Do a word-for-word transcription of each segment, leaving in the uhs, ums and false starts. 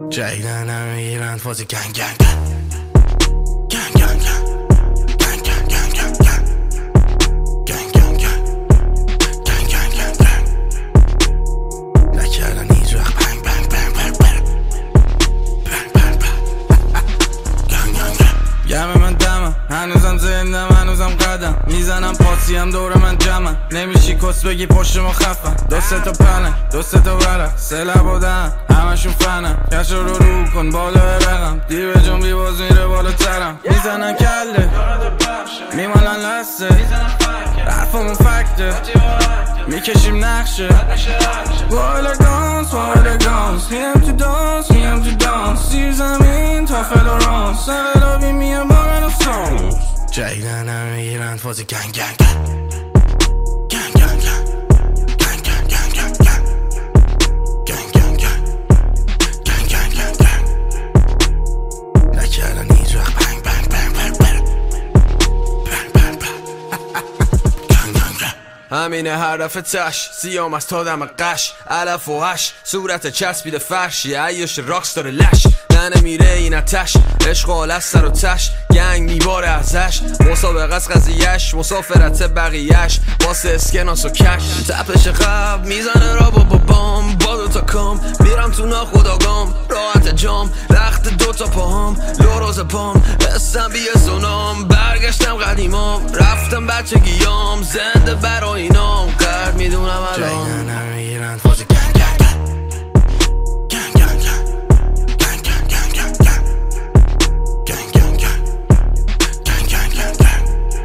جدیدن میگیرن فاز گنگ گنگ گنگ گنگ گنگ گنگ گنگ گنگ گنگ گنگ گنگ گنگ گنگ نکردن هیچ وقت بنگ بنگ بنگ بنگ بنگ بنگ بنگ بنگ گرم من دمم هنوزم زندم هنوزم قدم میزنم پاسیم دور من جمعم نمیشی کس بگی پشت ما خفم دو سه تا پنه دو سه تا ورق سه لب و دهن همشون فنم کش رو رو کن بالا رقم دیو جون بی باز میره بالاترم میزنن کله میمالن لسته حرفمون فکته میکشیم نقشه والا گانس والا گانس هیم تو دانس هیم تو دانس زیر زمین تا فلورانس سرابی میام با من و سانس جدیدن هم میگیرن فاز گنگ گنگ گنگ گنگ گنگ گنگ گنگ گنگ گنگ گنگ گنگ گنگ گنگ گنگ نکردن هیچ وقت بنگ بنگ بنگ بنگ بنگ بنگ بنگ بنگ همینه هر دفعه تش سیام از تا دم قش علف و هش صورت چسبیده فرشی عیش راکس داره لش نه میره این اتش عشق از سر و تش گنگ میباره ازش مسابقه از قضیهش مسافرت بقیهش واسه اسکناس و کش تپش قبل میزنه را با بابام با دوتا کام میرم تو ناخداگام راحت جام رخت دوتا پاهم لوروز پام حسم بیه سونام برگشتم قدیمام رفتم بچگیام زنده برای اینام قرد میدونم الان جدیدن میگیرن فاز گنگ گنگ گنگ گنگ گنگ گنگ گنگ گنگ گنگ گنگ گنگ گنگ گنگ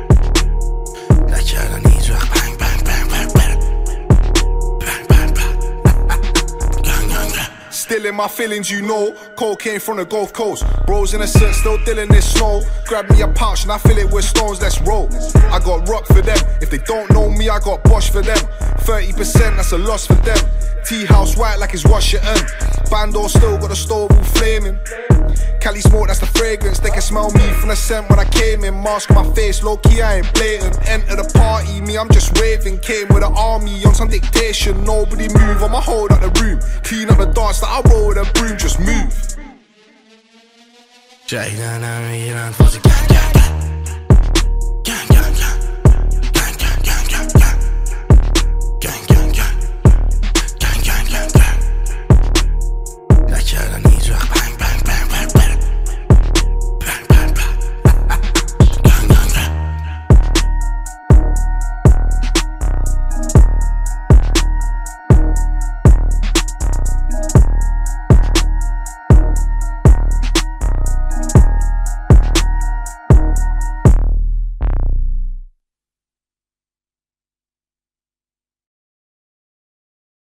نکردن هیچ وقت بنگ بنگ بنگ بنگ بنگ بنگ بنگ گنگ گنگ Still in my feelings, you know. Cocaine from the Gulf Coast. Bros in a set, still dealing this snow. Grab me a pouch and I fill it with stones, let's roll. I got rock for them. If they don't know me, I got Bosch for them. thirty percent, that's a loss for them. Tea house white like it's Washington. Bando still got the stove all flaming. Cali smoke, that's the fragrance. They can smell me from the scent when I came in. Mask on my face, low key, I ain't blatant. Enter the party, me, I'm just raving. Came with an army on some dictation. Nobody move, I'ma hold up the room. Clean up the dance that I roll with a broom, just move. جدیدن میگیرن فاز گنگ گنگ